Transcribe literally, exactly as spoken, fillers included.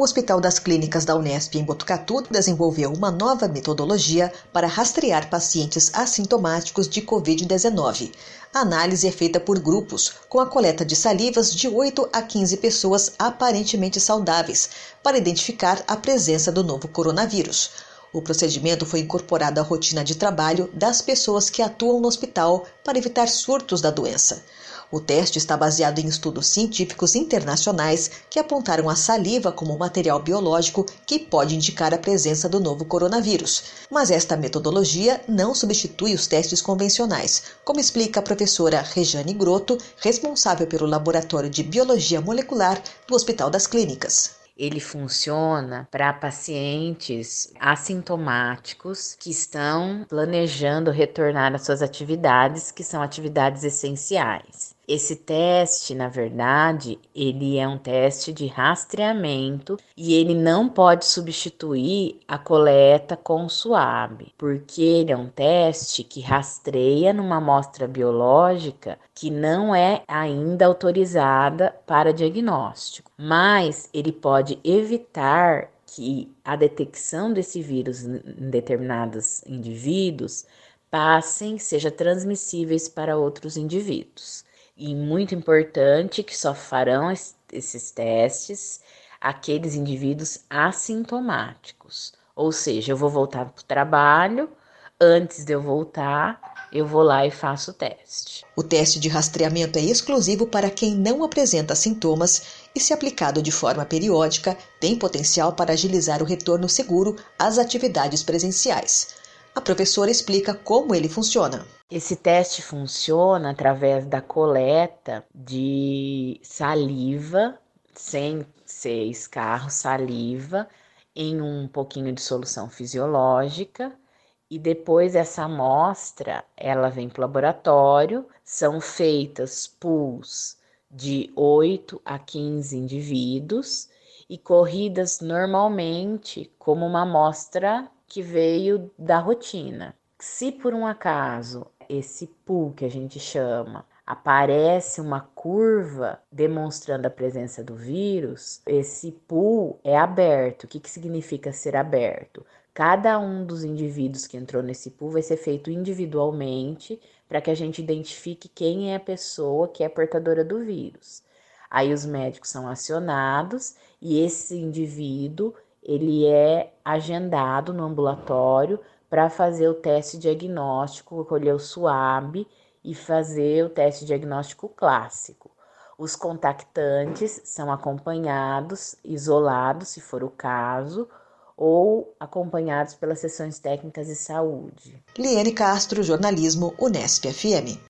O Hospital das Clínicas da Unesp em Botucatu desenvolveu uma nova metodologia para rastrear pacientes assintomáticos de covid dezenove. A análise é feita por grupos, com a coleta de salivas de oito a quinze pessoas aparentemente saudáveis, para identificar a presença do novo coronavírus. O procedimento foi incorporado à rotina de trabalho das pessoas que atuam no hospital para evitar surtos da doença. O teste está baseado em estudos científicos internacionais que apontaram a saliva como material biológico que pode indicar a presença do novo coronavírus. Mas esta metodologia não substitui os testes convencionais, como explica a professora Rejane Grotto, responsável pelo Laboratório de Biologia Molecular do Hospital das Clínicas. Ele funciona para pacientes assintomáticos que estão planejando retornar às suas atividades, que são atividades essenciais. Esse teste, na verdade, ele é um teste de rastreamento e ele não pode substituir a coleta com suave, porque ele é um teste que rastreia numa amostra biológica que não é ainda autorizada para diagnóstico, mas ele pode evitar que a detecção desse vírus em determinados indivíduos passem, sejam transmissíveis para outros indivíduos. E muito importante que só farão esses testes aqueles indivíduos assintomáticos. Ou seja, eu vou voltar para o trabalho, antes de eu voltar, eu vou lá e faço o teste. O teste de rastreamento é exclusivo para quem não apresenta sintomas e, se aplicado de forma periódica, tem potencial para agilizar o retorno seguro às atividades presenciais. A professora explica como ele funciona. Esse teste funciona através da coleta de saliva, sem ser escarro, saliva, em um pouquinho de solução fisiológica, e depois essa amostra, ela vem para o laboratório, são feitas pools de oito a quinze indivíduos e corridas normalmente como uma amostra que veio da rotina. Se por um acaso esse pool que a gente chama aparece uma curva demonstrando a presença do vírus, esse pool é aberto. O que, que significa ser aberto? Cada um dos indivíduos que entrou nesse pool vai ser feito individualmente para que a gente identifique quem é a pessoa que é portadora do vírus. Aí os médicos são acionados e esse indivíduo ele é agendado no ambulatório para fazer o teste diagnóstico, colher o SUAB e fazer o teste diagnóstico clássico. Os contactantes são acompanhados, isolados, se for o caso, ou acompanhados pelas sessões técnicas de saúde. Liane Castro, jornalismo, Unesp F M.